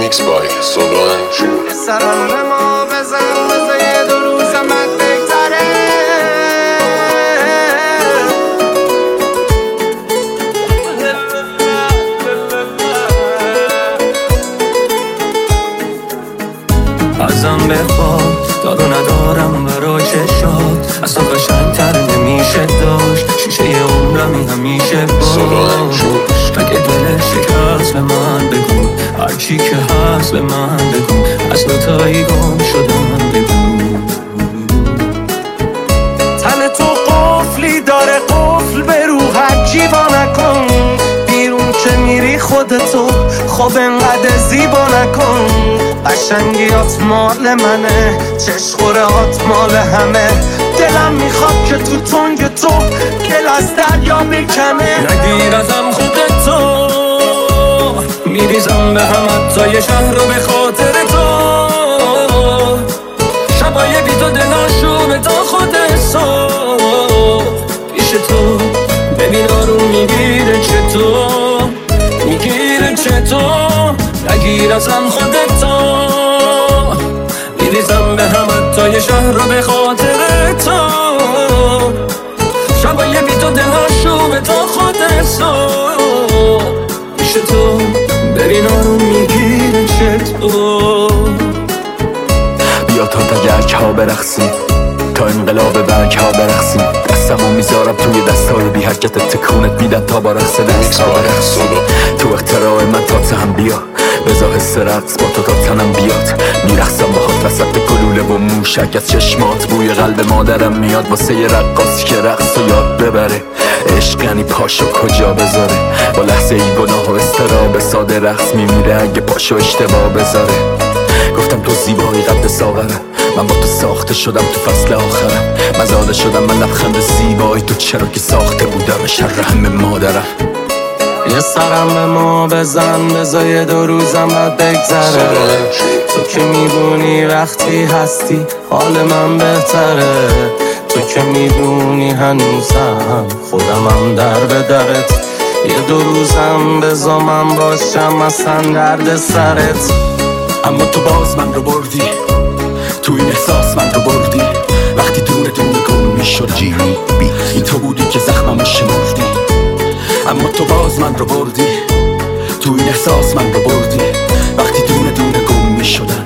میکس بای سولو سرم به ما بزن بزن دو روزم بد بگذره ازم بخواد دارو ندارم برای چشات از تو قشنگ‌تر نمیشه داشت شیشه عمرمی همیشه باش اگه دلش شکست به من بگو هرچی که هست به من بگو از دوتایی گم شدم بگو تن تو قفلی داره قفل به روحت جیوا نکن بیرون که میری خودتو خب انقدر زیبا نکن قشنگیات مال منه چشخورهات مال همه دلم میخواد که تو تنگ تو گل از دریا بکنه نگیر ازم خودتو میریزم به همت تا یه شهر رو به خاطر تو شبای بی تو دلاشو تا خود صبح پیش تو ببین آروم میگیره چطور میگیره چطور نگیر ازم خودتو میریزم به همت تا یه شهر رو به خاطر تو شبای بی تو دلاشو تا خود صبح پیش تو ببین آروم میگیره چطور بیا تا تگرک ها برقصیم تا انقلاب برگ ها برقصیم دستمو میذارم توی دستای بی حرکت تکونت میدن تا با رقص دست ها برقصیم تو اختراع من تا هم بیا بذار حس رقص با تو تا تنم بیاد میرقصم باهات وسط گلوله و موشک از چشمات بوی قلب مادرم میاد واسه یه رقاصی که رقص و یاد ببره عشق یعنی پاشو کجا بذاره با لحظه ای گناه و استراب ساده رقص میمیره اگه پاشو اشتباه بذاره گفتم تو زیبایی قد ساغرم من با تو ساخته شدم تو فصل آخرم مزاده شدم من لبخند زیبایی تو چرا که ساخته بودم شر همه مادرم یه سرم به ما بزن بذار دو روزم بد بگذره تو که میدونی وقتی هستی حال من بهتره تو که میدونی هنوزم خودمم در به درت یه دو روزم بذار من باشم اصلا درد سرت اما تو باز من رو بردی تو این احساس من رو بردی وقتی دونه دونه گم میشدم این تو بودی که زخممو شمردی اما تو باز من رو بردی تو این احساس من رو بردی وقتی دونه دونه گم میشدن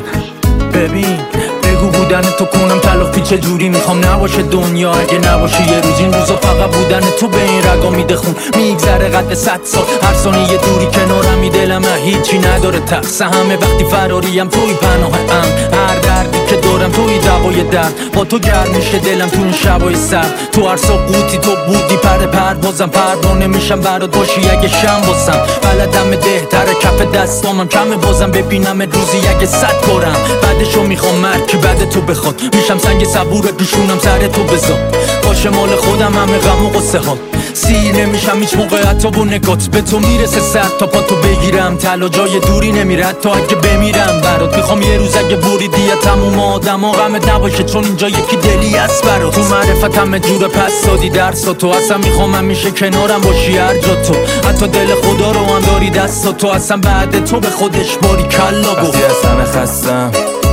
ببین بگو بودن تو کنم تلافی چه جوری میخوام نباشه دنیا اگه نباشه یه روز این روزا فقط بودن تو به این رگا میده خون میگذره قد 100 سال هر ثانیه یه دوری کنارم دلم هیچی نداره تقص همه وقتی فراریم توی پناهم هر دردی که دارم توی دوای درد با تو گرم میشه دلم تو این شبای سرد تو هر ساقوتی تو بودی پروازم پروانه میشم برات باشی اگه شم باسم بلدم بهتره کف دستامم کمه بازم ببینم روزی اگه 100 بارم بعدشو میخوام مرکی بعد تو بخواد میشم سنگ صبور دوشونم سر تو بذار باشه مال خودم همه غم و قصه ها سیر نمیشم هیچ موقع حتی با نگات به تو میرسه سر تا پا تو بگیرم تلا جای دوری نمیره تا اگه بمیرم برات میخوام یه روز اگه بریدی یا تموم آدم ها غمت نباشه چون اینجا یکی دلی است برات تو معرفت همه جور پس دادی درس تو اصلا میخوام همیشه کنارم باشی هر جا تو حتی دل خدا رو هم داری دست تو اصلا بعد تو به خودش باری کلا گفت وقتی از همه خستم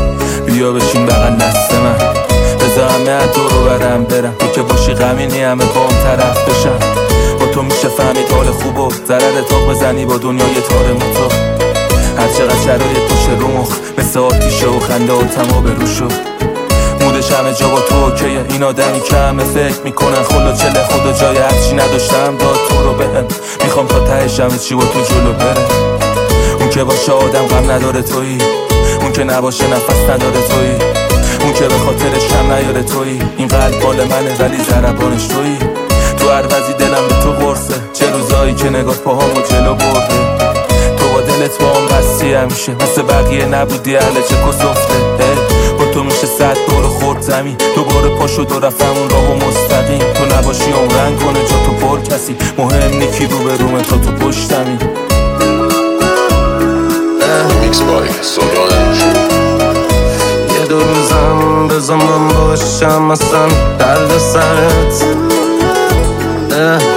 بیا بشین بغل دست من بذار همه تو رو برم تو که باشی غمینی همه با هم طرف بشن با تو میشه فهمید حال خوب و ضرر تاق بزنی با دنیای تار موتا هر چقدر شرایط باشه رو مخ مثل آتیشه و خنده و تما به رو شد مودش همه جا با تو اوکیه این آدمی که همه فکر میکنن خلا چله خدا جای هرچی نداشتم داد تو رو بهم میخوام تا تهش همه چی با تو جلو بره اون که باشه آدم غم نداره تویی اون که نباشه نفس نداره تویی اون که به خاطرش کم نیاره تویی این قلب بال منه ولی ضربانش تویی تو هر وضعی دلم به تو قرصه چه روزایی که نگاه پاهامو جلو برده تو با دلت با هم بستی همیشه مثل بقیه نبودی اهل چه کسفته با تو میشه 100 دور خورد زمین دوباره پاشو دو رفت همون راهو مستقیم تو نباشی عمرن کنه جا تو پر کسی مهم نیکی رو به رومه تا تو پشتمی میکس بای سولو یه دو روزم بذار من باشم اصلا درد سرت